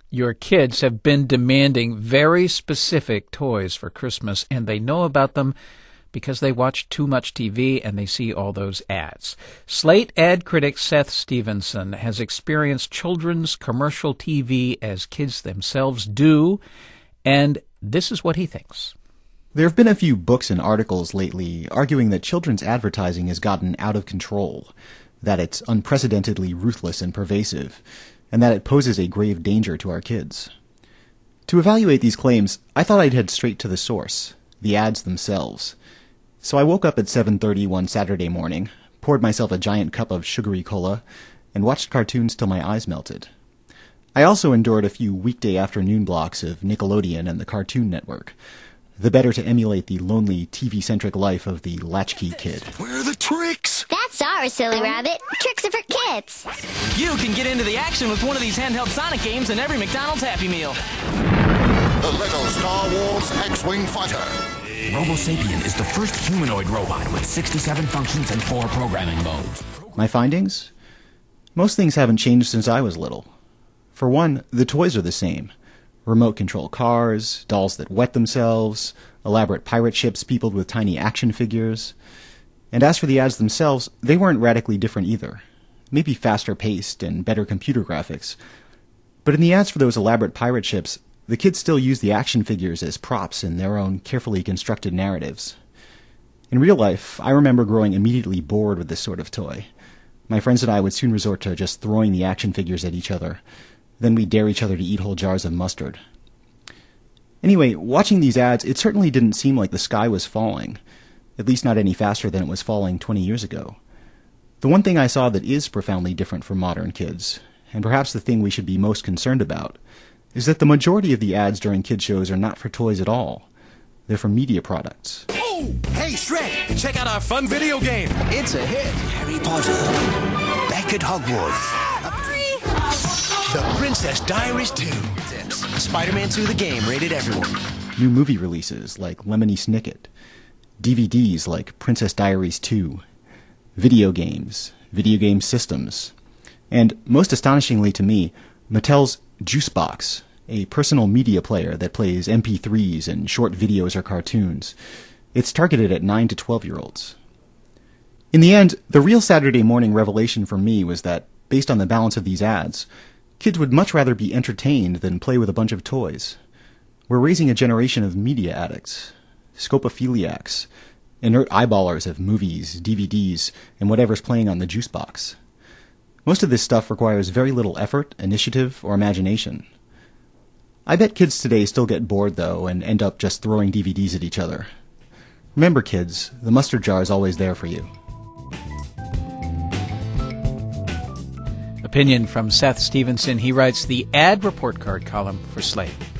Your kids have been demanding very specific toys for Christmas, and they know about them because they watch too much TV and they see all those ads. Slate ad critic Seth Stevenson has experienced children's commercial TV as kids themselves do, and this is what he thinks. There have been a few books and articles lately arguing that children's advertising has gotten out of control, that it's unprecedentedly ruthless and pervasive, and that it poses a grave danger to our kids. To evaluate these claims, I thought I'd head straight to the source, the ads themselves. So I woke up at 7:30 one Saturday morning, poured myself a giant cup of sugary cola, and watched cartoons till my eyes melted. I also endured a few weekday afternoon blocks of Nickelodeon and the Cartoon Network, the better to emulate the lonely, TV-centric life of the latchkey kid. Where are the tricks? That's ours, silly rabbit. Tricks are for kids. You can get into the action with one of these handheld Sonic games in every McDonald's Happy Meal. The Lego Star Wars X-Wing Fighter. Robo Sapien is the first humanoid robot with 67 functions and 4 programming modes. My findings? Most things haven't changed since I was little. For one, the toys are the same. Remote control cars, dolls that wet themselves, elaborate pirate ships peopled with tiny action figures. And as for the ads themselves, they weren't radically different either. Maybe faster paced and better computer graphics. But in the ads for those elaborate pirate ships, the kids still use the action figures as props in their own carefully constructed narratives. In real life, I remember growing immediately bored with this sort of toy. My friends and I would soon resort to just throwing the action figures at each other. Then we'd dare each other to eat whole jars of mustard. Anyway, watching these ads, it certainly didn't seem like the sky was falling. At least not any faster than it was falling 20 years ago. The one thing I saw that is profoundly different from modern kids, and perhaps the thing we should be most concerned about, is that the majority of the ads during kid shows are not for toys at all. They're for media products. Oh! Hey, Shrek! Check out our fun video game. It's a hit. Harry Potter, back at Hogwarts. The Princess Diaries 2. Spider-Man 2 the game, rated everyone. New movie releases like Lemony Snicket. DVDs like Princess Diaries 2. Video games, video game systems. And most astonishingly to me, Mattel's Juicebox, a personal media player that plays MP3s and short videos or cartoons. It's targeted at 9 to 12-year-olds. In the end, the real Saturday morning revelation for me was that, based on the balance of these ads, kids would much rather be entertained than play with a bunch of toys. We're raising a generation of media addicts, scopophiliacs, inert eyeballers of movies, DVDs, and whatever's playing on the juice box. Most of this stuff requires very little effort, initiative, or imagination. I bet kids today still get bored, though, and end up just throwing DVDs at each other. Remember, kids, the mustard jar is always there for you. Opinion from Seth Stevenson. He writes the ad report card column for Slate.